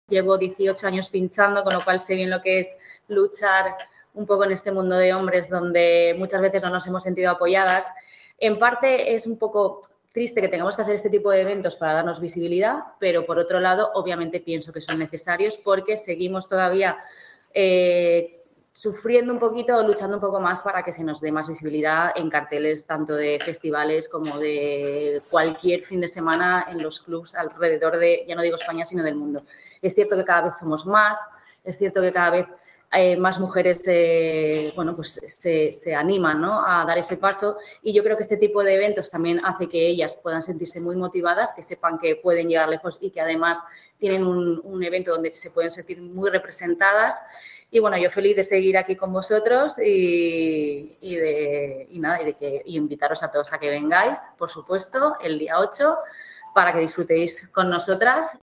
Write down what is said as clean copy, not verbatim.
llevo 18 años pinchando, con lo cual sé bien lo que es luchar un poco en este mundo de hombres donde muchas veces no nos hemos sentido apoyadas. En parte es un poco triste que tengamos que hacer este tipo de eventos para darnos visibilidad, pero por otro lado, obviamente pienso que son necesarios porque seguimos todavía sufriendo un poquito o luchando un poco más para que se nos dé más visibilidad en carteles tanto de festivales como de cualquier fin de semana en los clubs alrededor de, ya no digo España, sino del mundo. Es cierto que cada vez somos más, es cierto que cada vez más mujeres pues se animan, ¿no?, a dar ese paso, y yo creo que este tipo de eventos también hace que ellas puedan sentirse muy motivadas, que sepan que pueden llegar lejos y que además tienen un evento donde se pueden sentir muy representadas. Y bueno, yo feliz de seguir aquí con vosotros y invitaros a todos a que vengáis, por supuesto, el día 8 para que disfrutéis con nosotras.